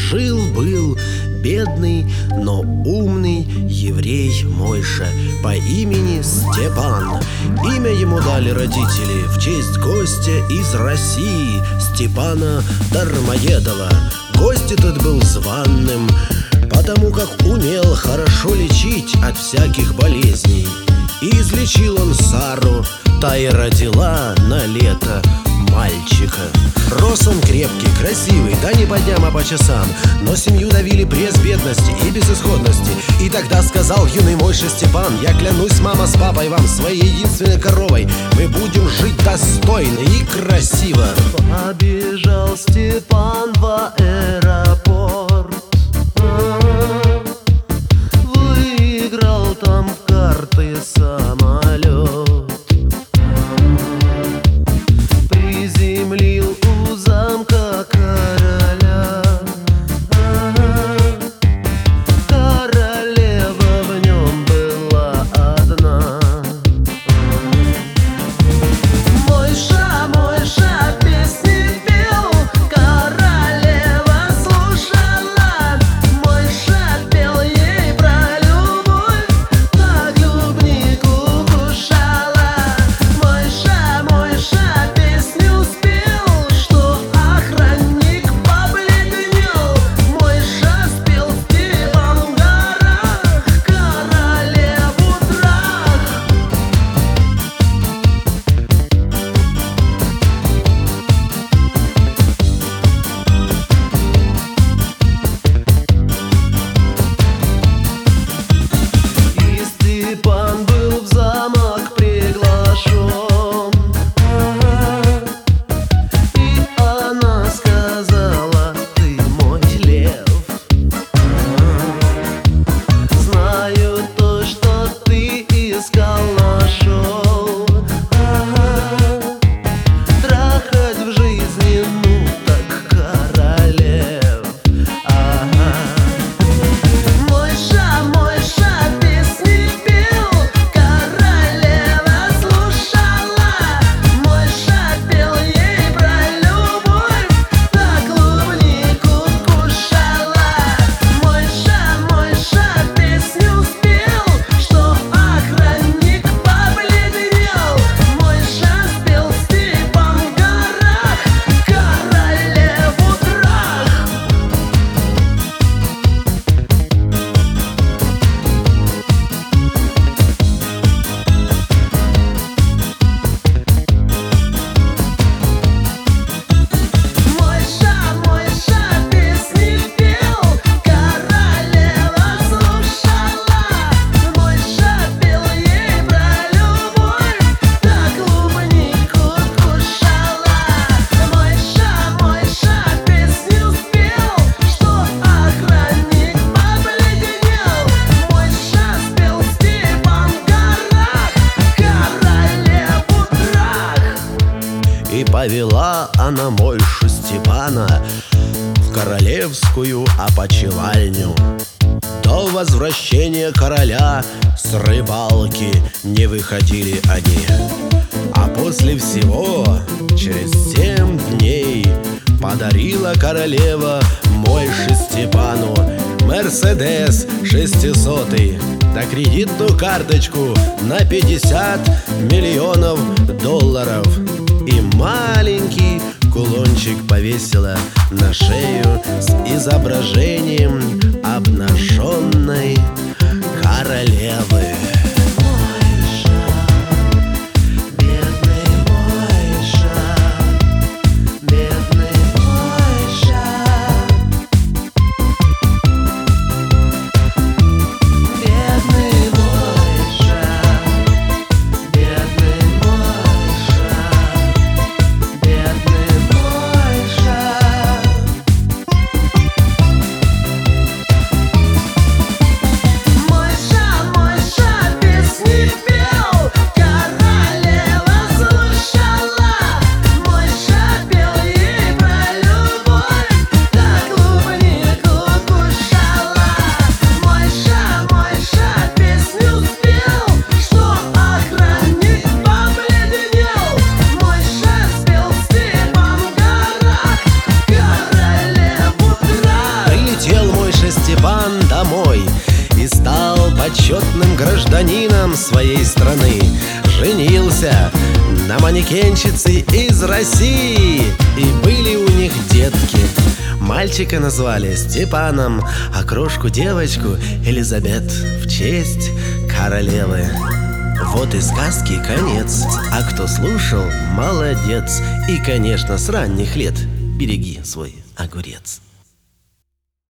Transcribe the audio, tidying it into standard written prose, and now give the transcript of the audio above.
Жил-был бедный, но умный еврей Мойша по имени Степан. Имя ему дали родители в честь гостя из России, Степана Дармоедова. Гость этот был званным, потому как умел хорошо лечить от всяких болезней. И излечил он Сару, та и родила на лето мальчика. Рос он крепкий, красивый, да не по дням, а по часам. Но семью давили пресс бедности и безысходности. И тогда сказал юный Мойша Степан: я клянусь, мама с папой, вам, своей единственной коровой, мы будем жить достойно и красиво. Побежал Степан в аэропорт, выиграл там в карты самолет, приземлил у замка короля. Королева в нем была одна. Мойша, Мойша песни пел, королева слушала. Мойша пел ей про любовь, так клубнику кушала. Мойша, Мойша песню спел, что охранник побледнел. Мойша спел Степан в горах, королеву трах. И Степан был в замок приглашен, и она сказала: ты мой лев. Знаю то, что ты искал, нашел. Трахать в жизни, ну так королев. Мойша, Мойша песни пел, королева слушала. Мойша пел ей про любовь, так клубнику кушала. Мойша, Мойша песню спел, что охранник побледнел. Мойша спел Степан в горах, королеву трах. Мойша, Мойша песни пел, королева слушала. Мойша пел ей про любовь, так клубнику кушала. Мойша, Мойша песню спел, что охранник побледнел. Мойша спел Степан в горах, королеву трах. И повела она Мойшу Степана в королевскую опочивальню. До возвращения короля с рыбалки не выходили они. А после всего, через 7 дней, подарила королева Мойше Степану Мерседес 600, да кредитную карточку на 50 миллионов долларов. И маленький кулончик повесила на шею с изображением обнаженной королевы. Мойша, бедный Мойша, бедный Мойша, бедный Мойша, бедный Мойша, бедный Мойша. почетным гражданином своей страны. Женился на манекенщице из России, и были у них детки. Мальчика назвали Степаном, а крошку девочку Элизабет в честь королевы. Вот и сказки конец, а кто слушал, молодец. И, конечно, с ранних лет береги свой огурец.